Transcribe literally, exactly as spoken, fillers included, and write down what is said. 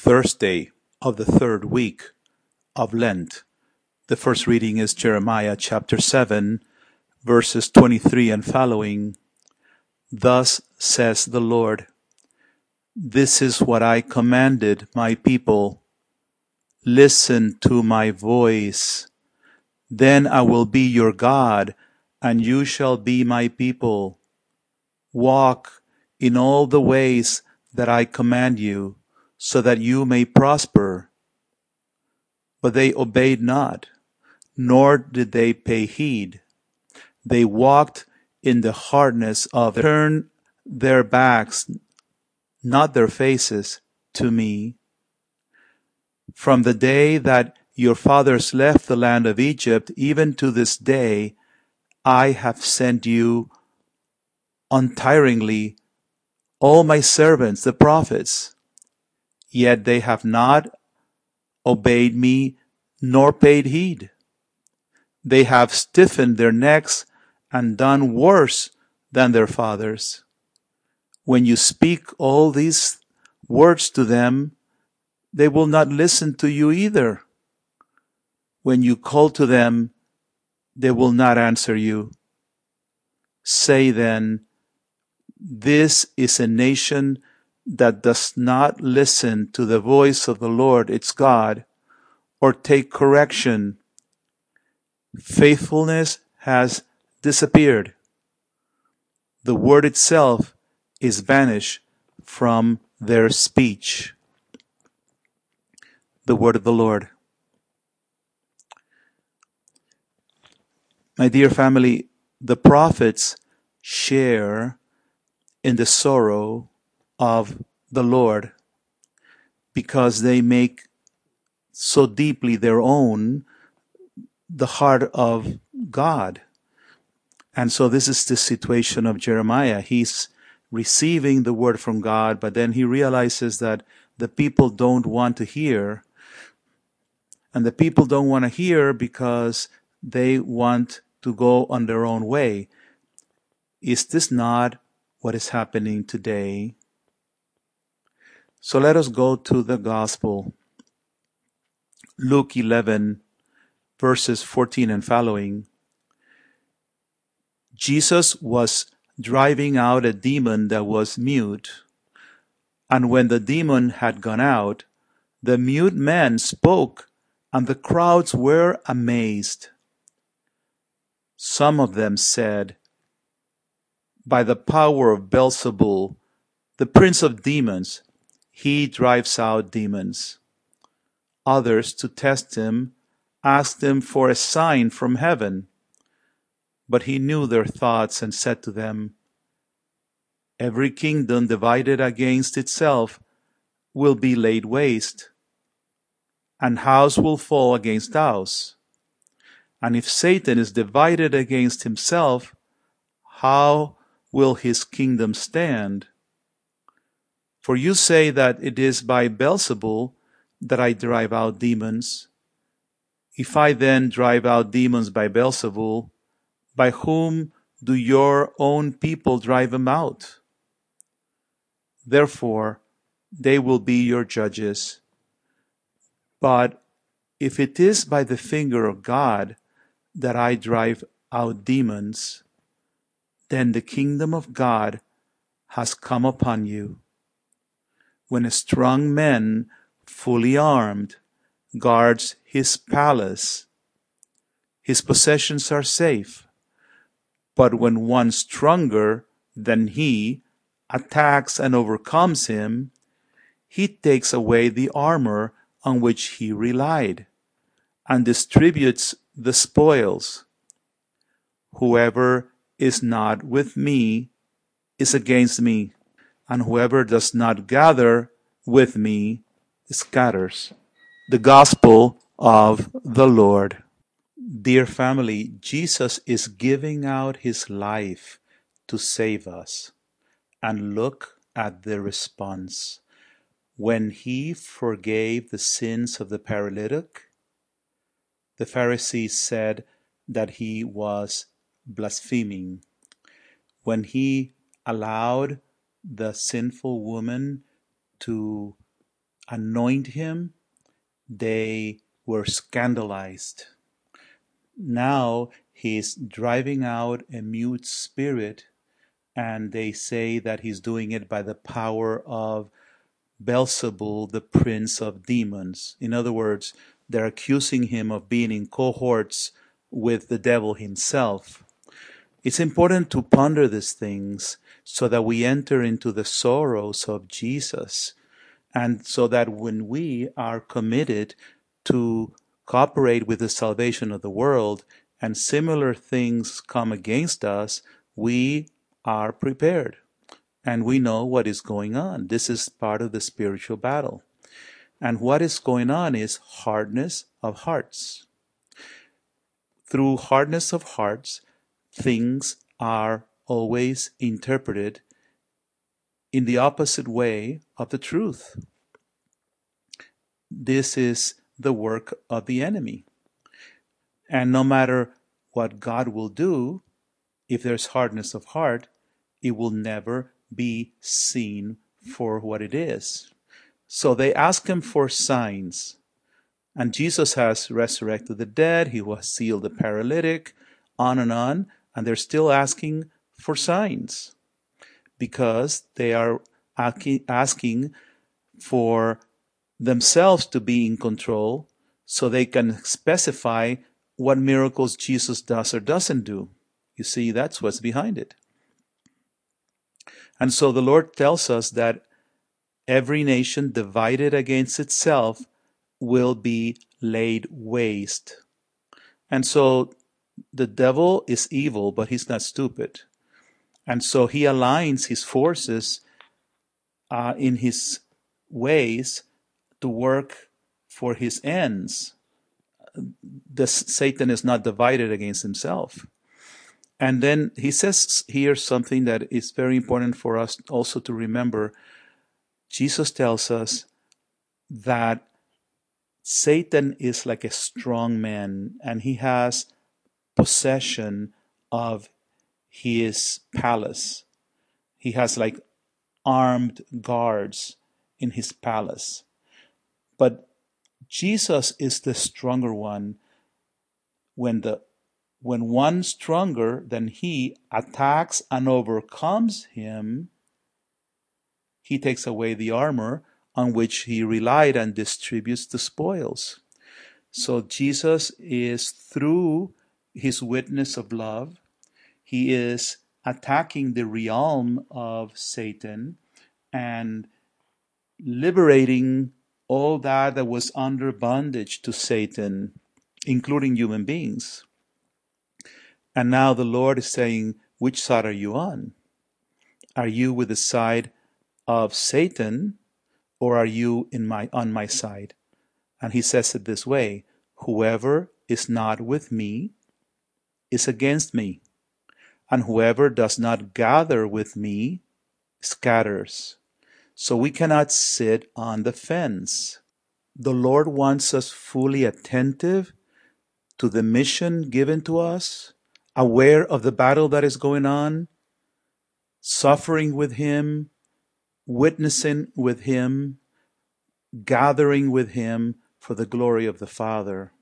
Thursday of the third week of Lent. The first reading is Jeremiah chapter seven, verses twenty-three and following. Thus says the Lord, this is what I commanded my people. Listen to my voice. Then I will be your God, and you shall be my people. Walk in all the ways that I command you, so that you may prosper. But they obeyed not, nor did they pay heed. They walked in the hardness of it, turned their backs, not their faces, to me. From the day that your fathers left the land of Egypt, even to this day, I have sent you untiringly all my servants, the prophets. Yet they have not obeyed me, nor paid heed. They have stiffened their necks and done worse than their fathers. When you speak all these words to them, they will not listen to you either. When you call to them, they will not answer you. Say then, this is a nation that does not listen to the voice of the Lord its God, or take correction. Faithfulness has disappeared. The word itself is vanished from their speech. The word of the Lord. My dear family, the prophets share in the sorrow of the Lord because they make so deeply their own the heart of God. And so this is the situation of Jeremiah. He's receiving the word from God, but then he realizes that the people don't want to hear. And the people don't want to hear because they want to go on their own way. Is this not what is happening today? So let us go to the gospel. Luke eleven, verses fourteen and following. Jesus was driving out a demon that was mute. And when the demon had gone out, the mute man spoke, and the crowds were amazed. Some of them said, by the power of Beelzebul, the prince of demons, he drives out demons. Others, to test him, asked him for a sign from heaven. But he knew their thoughts and said to them, every kingdom divided against itself will be laid waste, and house will fall against house. And if Satan is divided against himself, how will his kingdom stand? For you say that it is by Beelzebul that I drive out demons. If I then drive out demons by Beelzebul, by whom do your own people drive them out? Therefore, they will be your judges. But if it is by the finger of God that I drive out demons, then the kingdom of God has come upon you. When a strong man, fully armed, guards his palace, his possessions are safe. But when one stronger than he attacks and overcomes him, he takes away the armor on which he relied and distributes the spoils. Whoever is not with me is against me, and whoever does not gather with me scatters. The Gospel of the Lord. Dear family, Jesus is giving out his life to save us. And look at the response. When he forgave the sins of the paralytic, the Pharisees said that he was blaspheming. When he allowed the sinful woman to anoint him, they were scandalized. Now he's driving out a mute spirit, and they say that he's doing it by the power of Beelzebul, the prince of demons. In other words, they're accusing him of being in cohorts with the devil himself. It's important to ponder these things so that we enter into the sorrows of Jesus, and so that when we are committed to cooperate with the salvation of the world and similar things come against us, we are prepared and we know what is going on. This is part of the spiritual battle. And what is going on is hardness of hearts. Through hardness of hearts, things are always interpreted in the opposite way of the truth. This is the work of the enemy. And no matter what God will do, if there's hardness of heart, it will never be seen for what it is. So they ask him for signs. And Jesus has resurrected the dead, he has healed the paralytic, on and on, and they're still asking for signs because they are asking for themselves to be in control so they can specify what miracles Jesus does or doesn't do. You see, that's what's behind it. And so the Lord tells us that every nation divided against itself will be laid waste. And so the devil is evil, but he's not stupid. And so he aligns his forces uh, in his ways to work for his ends. The Satan is not divided against himself. And then he says here something that is very important for us also to remember. Jesus tells us that Satan is like a strong man, and he has possession of his palace. He has like armed guards in his palace. But Jesus is the stronger one. When the when one stronger than he attacks and overcomes him, he takes away the armor on which he relied and distributes the spoils. So Jesus is, through his witness of love, he is attacking the realm of Satan and liberating all that that was under bondage to Satan, including human beings. And now the Lord is saying, which side are you on? Are you with the side of Satan, or are you in my on my side? And he says it this way: whoever is not with me is against me, and whoever does not gather with me scatters. So we cannot sit on the fence. The Lord wants us fully attentive to the mission given to us, aware of the battle that is going on, suffering with him, witnessing with him, gathering with him for the glory of the Father.